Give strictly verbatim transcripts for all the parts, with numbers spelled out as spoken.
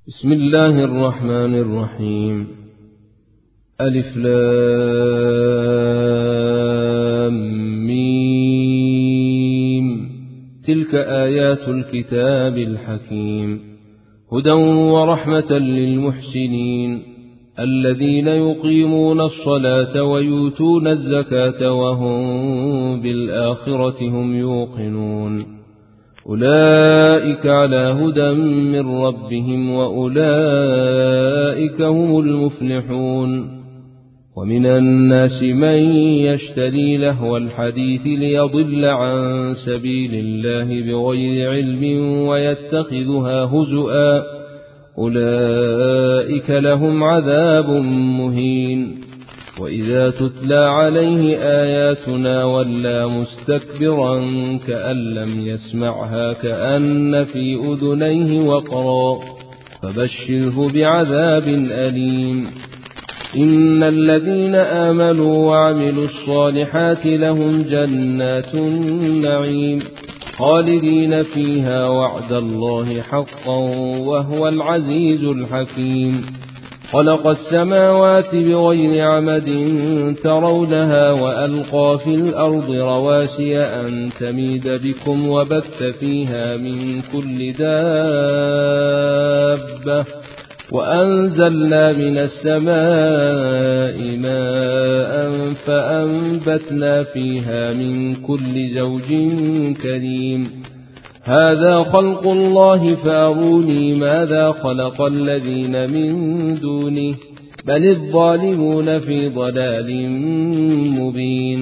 بسم الله الرحمن الرحيم. ألف لام ميم. تلك آيات الكتاب الحكيم، هدى ورحمة للمحسنين الذين يقيمون الصلاة ويؤتون الزكاة وهم بالآخرة هم يوقنون. أولئك على هدى من ربهم وأولئك هم المفلحون. ومن الناس من يشتري لهو الحديث ليضل عن سبيل الله بغير علم ويتخذها هزؤا، أولئك لهم عذاب مهين. وإذا تتلى عليه آياتنا ولى مستكبرا كأن لم يسمعها كأن في أذنيه وقرا، فبشره بعذاب أليم. إن الذين آمنوا وعملوا الصالحات لهم جنات النعيم خالدين فيها وعد الله حقا وهو العزيز الحكيم. خلق السماوات بغير عمد ترونها وألقى في الأرض رواسي أن تميد بكم وبث فيها من كل دابة وأنزلنا من السماء ماء فأنبتنا فيها من كل زوج كريم. هذا خلق الله فأروني ماذا خلق الذين من دونه بل الظالمون في ضلال مبين.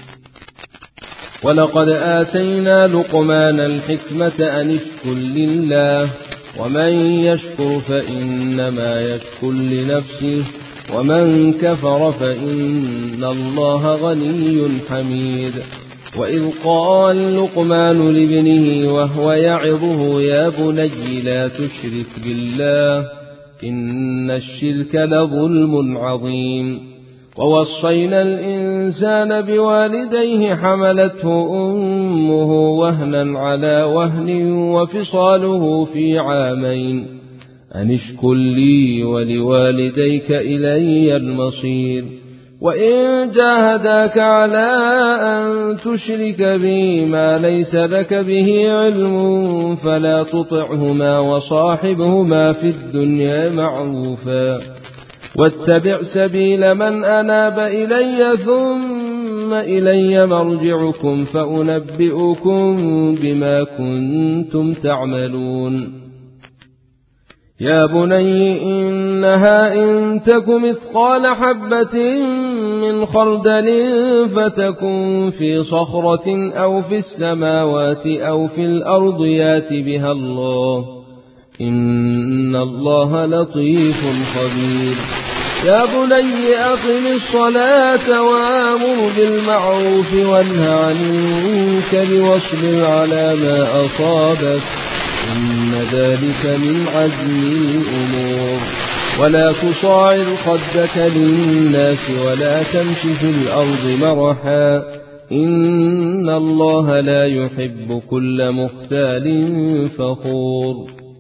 ولقد آتينا لقمان الحكمة أن اشكر لله ومن يشكر فإنما يشكر لنفسه ومن كفر فإن الله غني حميد. وإذ قال لقمان لابنه وهو يعظه يا بني لا تشرك بالله إن الشرك لظلم عظيم. ووصينا الإنسان بوالديه حملته أمه وهنا على وهن وفصاله في عامين أن اشكر لي ولوالديك إلي المصير. وإن جاهداك على أن تشرك بي ما ليس لك به علم فلا تطعهما وصاحبهما في الدنيا معروفا واتبع سبيل من أناب إلي ثم إلي مرجعكم فأنبئكم بما كنتم تعملون. يا بني إنها إن تك مثقال حبة من خردل فتكن في صخرة أو في السماوات أو في الأرض يات بها الله إن الله لطيف خبير. يا بني أقم الصلاة وآمر بالمعروف وانه عن المنكر واصبر على ما أصابك إن ذلك من عزم الأمور. ولا تصاعر خدك للناس ولا تمش في الأرض مرحا إن الله لا يحب كل مختال فخور.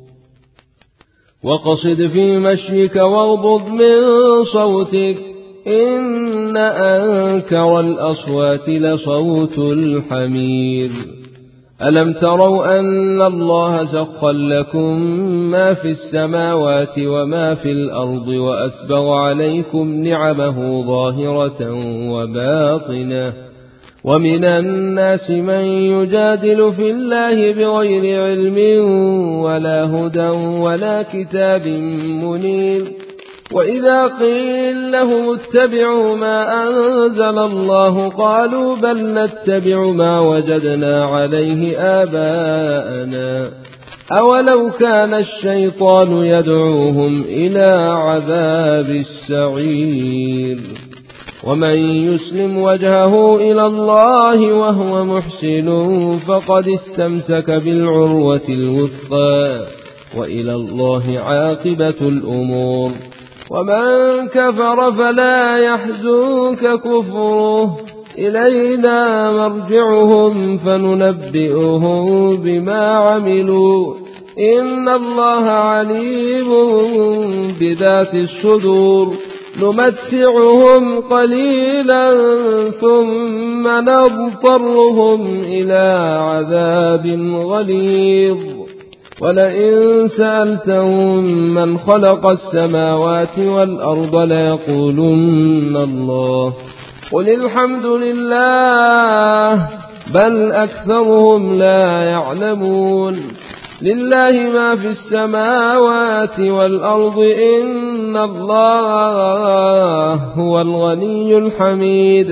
وقصد في مشيك واغضض من صوتك إن أنكر الأصوات لصوت الحمير. ألم تروا أن الله سخر لكم ما في السماوات وما في الأرض وأسبغ عليكم نعمه ظاهرة وباطنة. ومن الناس من يجادل في الله بغير علم ولا هدى ولا كتاب منير. وإذا قيل لهم اتبعوا ما أنزل الله قالوا بل نتبع ما وجدنا عليه آباءنا أولو كان الشيطان يدعوهم إلى عذاب السعير. ومن يسلم وجهه إلى الله وهو محسن فقد استمسك بالعروة الوثقى وإلى الله عاقبة الأمور. ومن كفر فلا يحزنك كفره إلينا مرجعهم فننبئهم بما عملوا إن الله عليم بذات الصدور نمتعهم قليلا ثم نضطرهم إلى عذاب غليظ ولئن سألتهم من خلق السماوات والأرض ليقولن الله قل الحمد لله بل أكثرهم لا يعلمون لله ما في السماوات والأرض إن الله هو الغني الحميد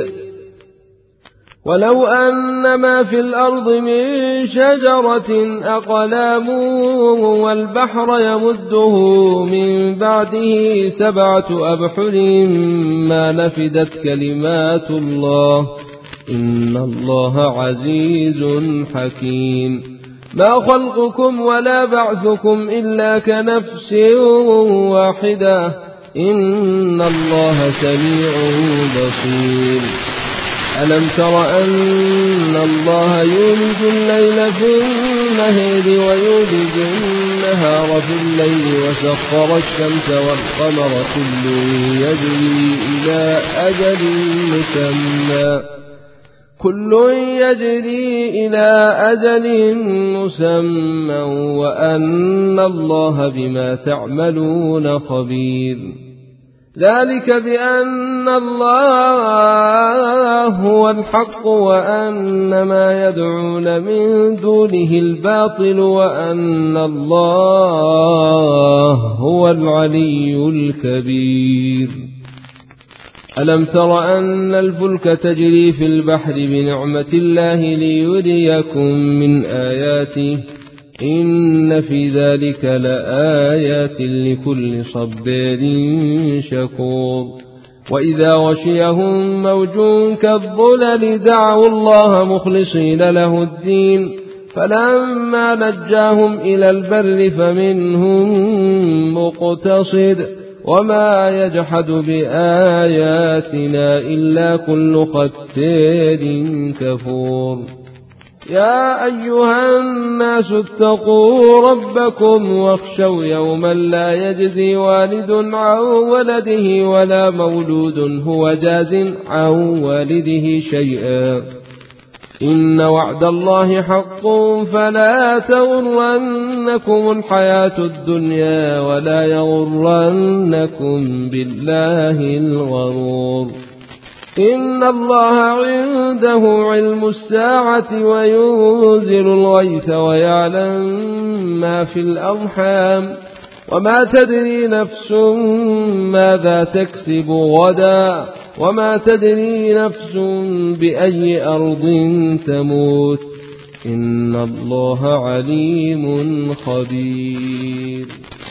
ولو أن ما في الأرض من شجرة أقلام والبحر يمده من بعده سبعة أبحر ما نفدت كلمات الله إن الله عزيز حكيم ما خلقكم ولا بعثكم إلا كنفس واحدة إن الله سميع بصير ألم تر أن الله يولج الليل في النهار ويولج النهار في الليل وسخر الشمس والقمر كل يجري إلى أجل مسمى كل يجري إلى أجل مسمى وأن الله بما تعملون خبير ذلك بأن الله هو الحق وأن ما يدعون من دونه الباطل وأن الله هو العلي الكبير ألم تر أن الفلك تجري في البحر بنعمة الله ليريكم من آياته إن في ذلك لآيات لكل صبار شكور وإذا غشيهم موج كالظلل دعوا الله مخلصين له الدين فلما نجاهم إلى البر فمنهم مقتصد وما يجحد بآياتنا إلا كل ختار كفور يا أيها الناس اتقوا ربكم واخشوا يوما لا يجزي والد عن ولده ولا مولود هو جاز عن والده شيئا إن وعد الله حق فلا تغرنكم الحياة الدنيا ولا يغرنكم بالله الغرور إن الله عنده علم الساعة وينزل الغيث ويعلم ما في الأرحام وما تدري نفس ماذا تكسب غدا وما تدري نفس بأي أرض تموت إن الله عليم خبير.